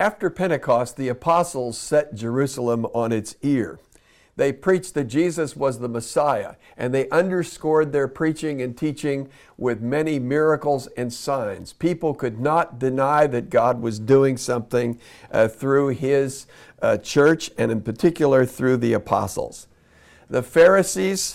After Pentecost, the apostles set Jerusalem on its ear. They preached that Jesus was the Messiah, and they underscored their preaching and teaching with many miracles and signs. People could not deny that God was doing something through His church, and in particular through the apostles. The Pharisees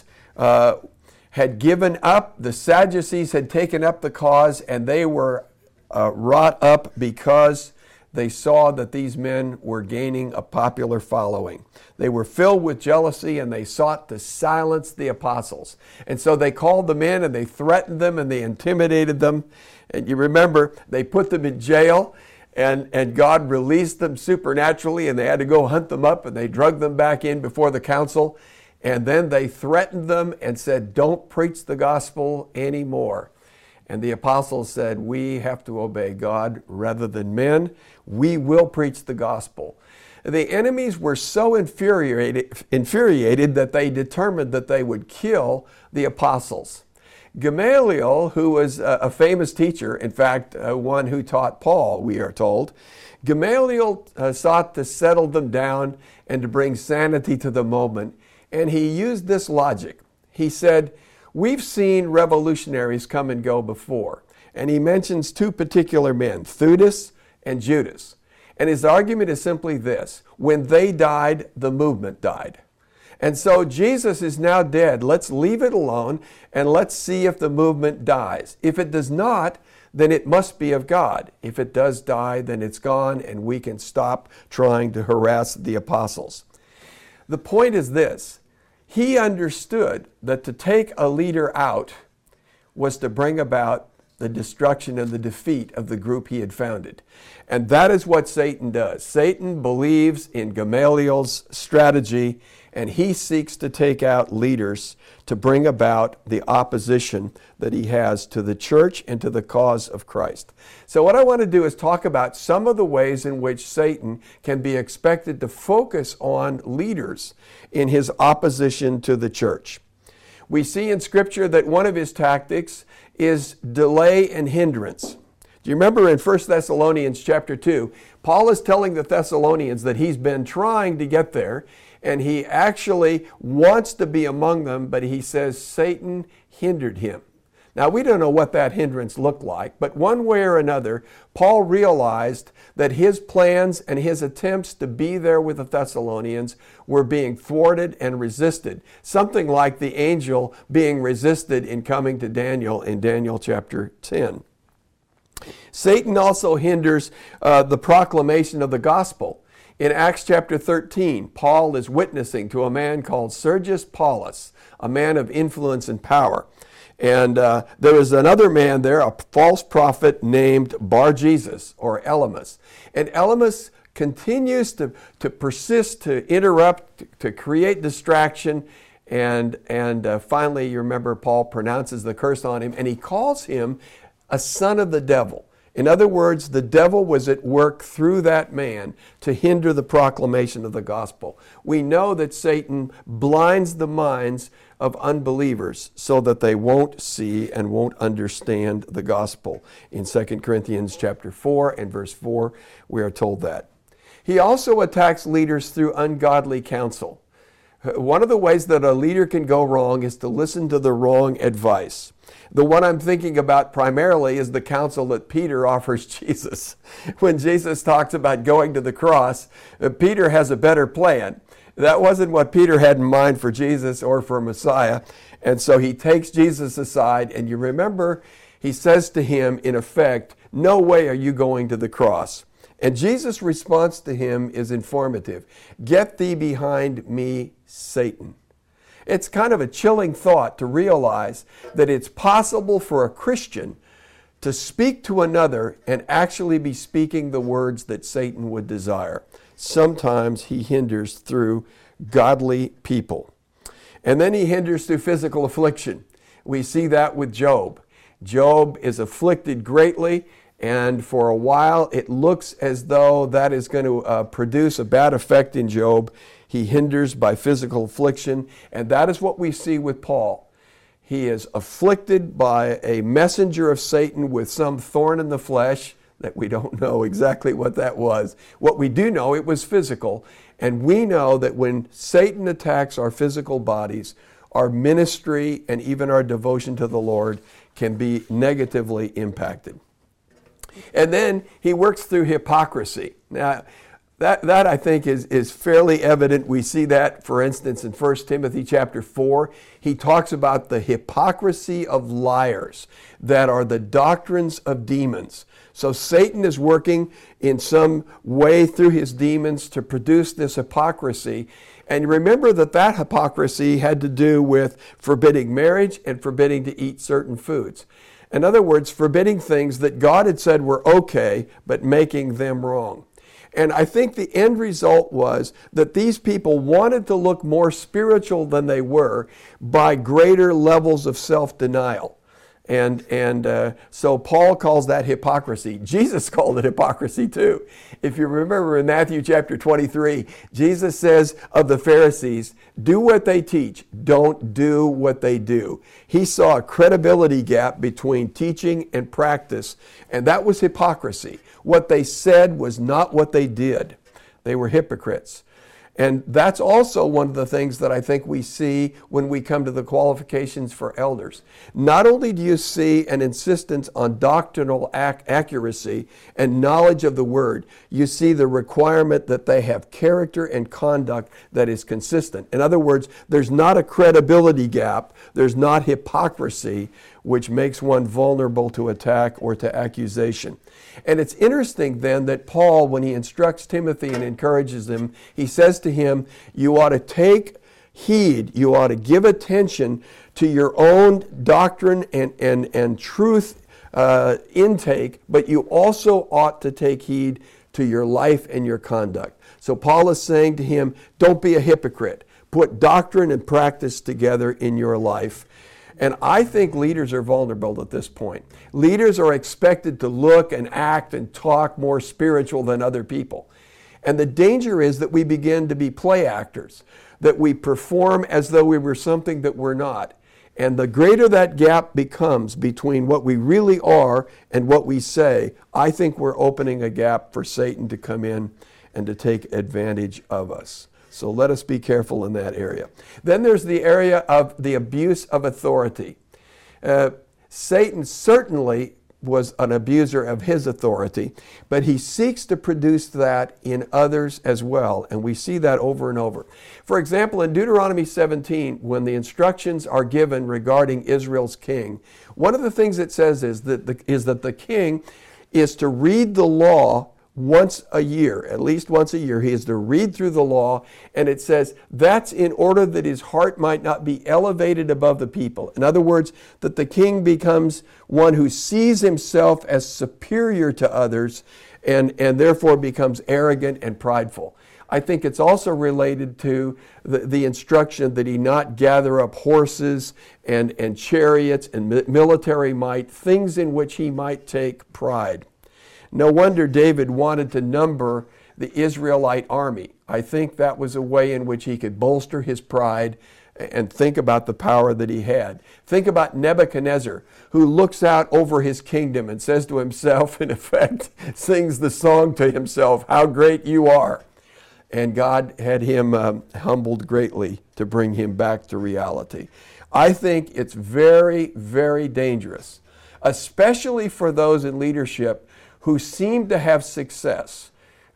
had given up, the Sadducees had taken up the cause, and they were wrought up because they saw that these men were gaining a popular following. They were filled with jealousy and they sought to silence the apostles. And so they called them in and they threatened them and they intimidated them. And you remember, they put them in jail and God released them supernaturally and they had to go hunt them up and they drug them back in before the council. And then they threatened them and said, "Don't preach the gospel anymore." And the apostles said, "We have to obey God rather than men. We will preach the gospel." The enemies were so infuriated that they determined that they would kill the apostles. Gamaliel, who was a famous teacher, in fact, one who taught Paul, we are told, Gamaliel sought to settle them down and to bring sanity to the moment. And he used this logic. He said, "We've seen revolutionaries come and go before." And he mentions two particular men, Theudas and Judas. And his argument is simply this: when they died, the movement died. And so Jesus is now dead. Let's leave it alone and let's see if the movement dies. If it does not, then it must be of God. If it does die, then it's gone and we can stop trying to harass the apostles. The point is this: he understood that to take a leader out was to bring about the destruction and the defeat of the group he had founded. And that is what Satan does. Satan believes in Gamaliel's strategy, and he seeks to take out leaders to bring about the opposition that he has to the church and to the cause of Christ. So what I want to do is talk about some of the ways in which Satan can be expected to focus on leaders in his opposition to the church. We see in Scripture that one of his tactics is delay and hindrance. Do you remember in 1 Thessalonians chapter 2, Paul is telling the Thessalonians that he's been trying to get there, and he actually wants to be among them, but he says Satan hindered him. Now, we don't know what that hindrance looked like, but one way or another, Paul realized that his plans and his attempts to be there with the Thessalonians were being thwarted and resisted, something like the angel being resisted in coming to Daniel in Daniel chapter 10. Satan also hinders the proclamation of the gospel. In Acts chapter 13, Paul is witnessing to a man called Sergius Paulus, a man of influence and power. And there was another man there, a false prophet named Bar-Jesus or Elymas. And Elymas continues to persist, to interrupt, to create distraction. And finally, you remember, Paul pronounces the curse on him, and he calls him a son of the devil. In other words, the devil was at work through that man to hinder the proclamation of the gospel. We know that Satan blinds the minds of unbelievers so that they won't see and won't understand the gospel. In 2 Corinthians chapter 4 and verse 4, we are told that. He also attacks leaders through ungodly counsel. One of the ways that a leader can go wrong is to listen to the wrong advice. The one I'm thinking about primarily is the counsel that Peter offers Jesus. When Jesus talks about going to the cross, Peter has a better plan. That wasn't what Peter had in mind for Jesus or for Messiah. And so he takes Jesus aside, and you remember, he says to him, in effect, "No way are you going to the cross." And Jesus' response to him is informative. "Get thee behind me, Satan." It's kind of a chilling thought to realize that it's possible for a Christian to speak to another and actually be speaking the words that Satan would desire. Sometimes he hinders through godly people. And then he hinders through physical affliction. We see that with Job. Job is afflicted greatly, and for a while it looks as though that is going to produce a bad effect in Job. He hinders by physical affliction, and that is what we see with Paul. He is afflicted by a messenger of Satan with some thorn in the flesh, that we don't know exactly what that was. What we do know, it was physical. And we know that when Satan attacks our physical bodies, our ministry and even our devotion to the Lord can be negatively impacted. And then he works through hypocrisy. Now, that I think is fairly evident. We see that, for instance, in 1 Timothy chapter 4. He talks about the hypocrisy of liars that are the doctrines of demons. So Satan is working in some way through his demons to produce this hypocrisy. And remember that hypocrisy had to do with forbidding marriage and forbidding to eat certain foods. In other words, forbidding things that God had said were okay, but making them wrong. And I think the end result was that these people wanted to look more spiritual than they were by greater levels of self-denial. And so Paul calls that hypocrisy. Jesus called it hypocrisy too. If you remember in Matthew chapter 23, Jesus says of the Pharisees, do what they teach, don't do what they do. He saw a credibility gap between teaching and practice, and that was hypocrisy. What they said was not what they did. They were hypocrites. And that's also one of the things that I think we see when we come to the qualifications for elders. Not only do you see an insistence on doctrinal accuracy and knowledge of the Word, you see the requirement that they have character and conduct that is consistent. In other words, there's not a credibility gap, there's not hypocrisy, which makes one vulnerable to attack or to accusation. And it's interesting then that Paul, when he instructs Timothy and encourages him, he says to him, you ought to take heed, you ought to give attention to your own doctrine and truth intake, but you also ought to take heed to your life and your conduct. So Paul is saying to him, don't be a hypocrite. Put doctrine and practice together in your life. And I think leaders are vulnerable at this point. Leaders are expected to look and act and talk more spiritual than other people. And the danger is that we begin to be play actors, that we perform as though we were something that we're not. And the greater that gap becomes between what we really are and what we say, I think we're opening a gap for Satan to come in and to take advantage of us. So let us be careful in that area. Then there's the area of the abuse of authority. Satan certainly was an abuser of his authority, but he seeks to produce that in others as well, and we see that over and over. For example, in Deuteronomy 17, when the instructions are given regarding Israel's king, one of the things it says is that the king is to read the law once a year, at least once a year. He is to read through the law, and it says that's in order that his heart might not be elevated above the people. In other words, that the king becomes one who sees himself as superior to others and therefore becomes arrogant and prideful. I think it's also related to the instruction that he not gather up horses and chariots and military might, things in which he might take pride. No wonder David wanted to number the Israelite army. I think that was a way in which he could bolster his pride and think about the power that he had. Think about Nebuchadnezzar, who looks out over his kingdom and says to himself, in effect, sings the song to himself, how great you are. And God had him humbled greatly to bring him back to reality. I think it's very, very dangerous, especially for those in leadership who seem to have success.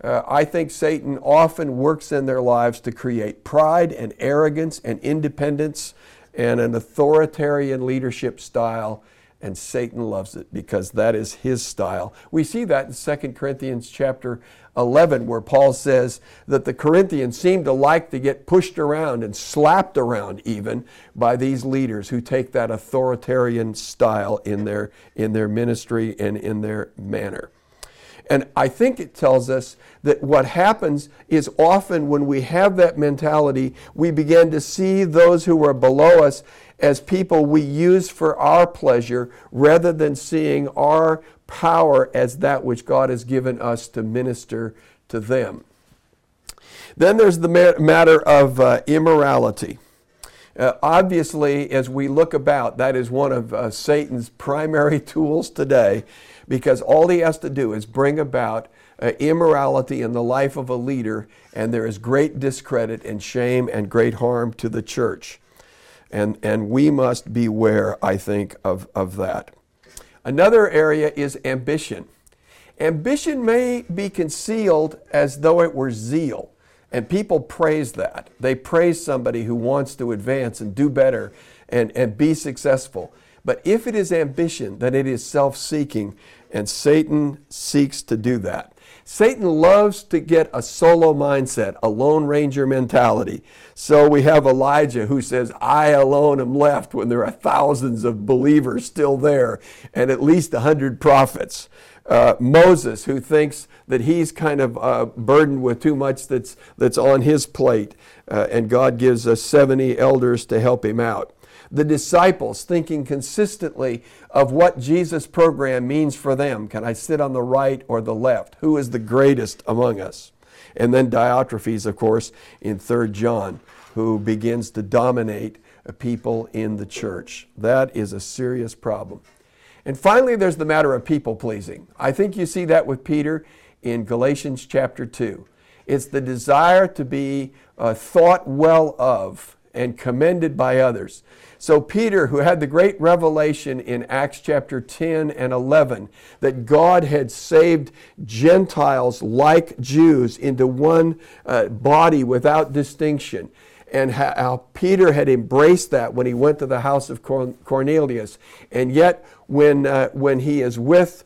I think Satan often works in their lives to create pride and arrogance and independence and an authoritarian leadership style, and Satan loves it because that is his style. We see that in 2 Corinthians chapter 11, where Paul says that the Corinthians seem to like to get pushed around and slapped around even by these leaders who take that authoritarian style in their ministry and in their manner. And I think it tells us that what happens is often when we have that mentality, we begin to see those who are below us as people we use for our pleasure rather than seeing our power as that which God has given us to minister to them. Then there's the matter of immorality. Obviously, as we look about, that is one of Satan's primary tools today, because all he has to do is bring about immorality in the life of a leader, and there is great discredit and shame and great harm to the church. And we must beware, I think, of that. Another area is ambition. Ambition may be concealed as though it were zeal. And people praise that. They praise somebody who wants to advance and do better and be successful. But if it is ambition, then it is self-seeking, and Satan seeks to do that. Satan loves to get a solo mindset, a Lone Ranger mentality. So we have Elijah who says, I alone am left, when there are thousands of believers still there and at least 100 prophets. Moses, who thinks that he's kind of burdened with too much that's on his plate, and God gives us 70 elders to help him out. The disciples, thinking consistently of what Jesus' program means for them. Can I sit on the right or the left? Who is the greatest among us? And then Diotrephes, of course, in 3 John, who begins to dominate people in the church. That is a serious problem. And finally, there's the matter of people-pleasing. I think you see that with Peter in Galatians chapter 2. It's the desire to be thought well of and commended by others. So Peter, who had the great revelation in Acts chapter 10 and 11, that God had saved Gentiles like Jews into one body without distinction, and how Peter had embraced that when he went to the house of Cornelius. And yet, when he is with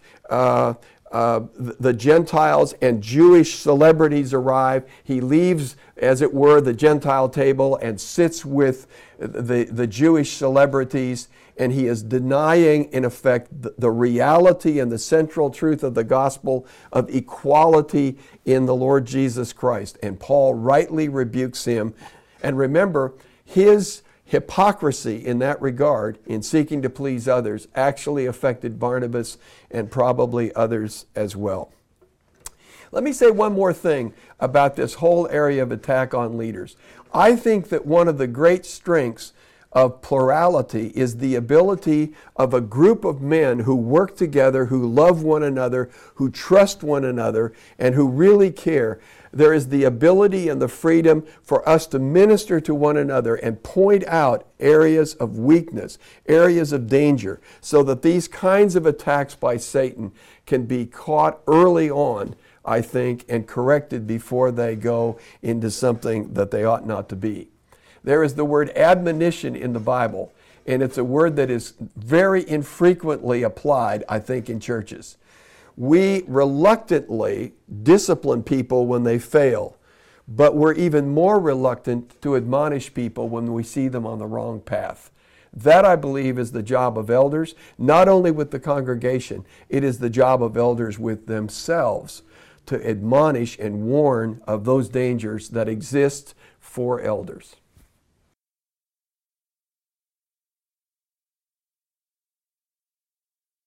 the Gentiles and Jewish celebrities arrive, he leaves, as it were, the Gentile table and sits with the Jewish celebrities, and he is denying, in effect, the reality and the central truth of the gospel of equality in the Lord Jesus Christ. And Paul rightly rebukes him. And remember, his hypocrisy in that regard, in seeking to please others, actually affected Barnabas and probably others as well. Let me say one more thing about this whole area of attack on leaders. I think that one of the great strengths of plurality is the ability of a group of men who work together, who love one another, who trust one another, and who really care. There is the ability and the freedom for us to minister to one another and point out areas of weakness, areas of danger, so that these kinds of attacks by Satan can be caught early on, I think, and corrected before they go into something that they ought not to be. There is the word admonition in the Bible, and it's a word that is very infrequently applied, I think, in churches. We reluctantly discipline people when they fail, but we're even more reluctant to admonish people when we see them on the wrong path. That, I believe, is the job of elders, not only with the congregation, it is the job of elders with themselves to admonish and warn of those dangers that exist for elders.